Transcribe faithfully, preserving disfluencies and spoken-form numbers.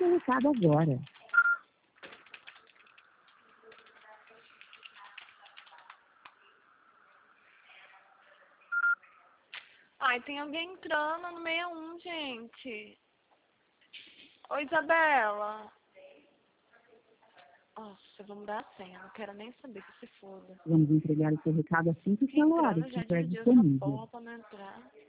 seu recado agora. Ai, tem alguém entrando no meia um, gente. Oi, Isabela. Nossa, eu vou mudar a senha. Não quero nem saber que se foda. Vamos entregar o seu recado assim que o celular Entrando já estiver dividiu essa disponível. porra pra não entrar.